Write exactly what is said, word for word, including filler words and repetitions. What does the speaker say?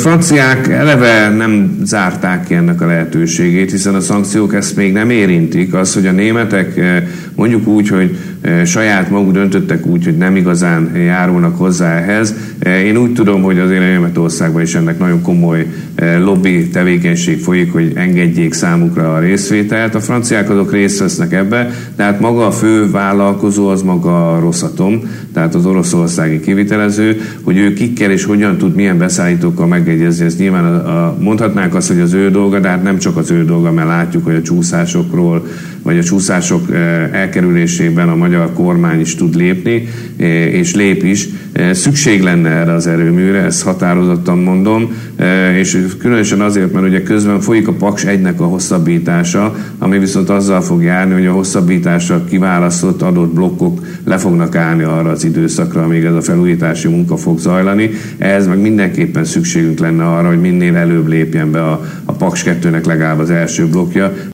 franciák eleve nem zárták ki ennek a lehetőségét, hiszen a szankciók ezt még nem érintik. Az, hogy a németek mondjuk úgy, hogy saját maguk döntöttek úgy, hogy nem igazán járulnak hozzá ehhez. Én úgy tudom, hogy azért Németországban is ennek nagyon komoly lobby tevékenység folyik, hogy engedjék számukra a részvételt. A franciák azok részt vesznek ebbe, tehát maga a fő vállalkozó az maga a Rosatom, tehát az oroszországi kivitelező, hogy ő kikkel és hogyan tud milyen beszállítókkal megegyezni. Ez nyilván a, a, mondhatnánk azt, hogy az ő dolga, de hát nem csak az ő dolga, mert látjuk, hogy a csúszásokról, vagy a csúszások elkerülésében a magyar kormány is tud lépni, és lép is. Szükség lenne erre az erőműre, ezt határozottan mondom, és különösen azért, mert ugye közben folyik a Paks egynek a hosszabbítása, ami viszont azzal fog járni, hogy a hosszabbításra kiválasztott adott blokkok le fognak állni arra az időszakra, amíg ez a felújítási munka fog zajlani. Ehhez meg mindenképpen szükségünk lenne arra, hogy minél előbb lépjen be a, a Paks kettőnek legalább az első blokkja.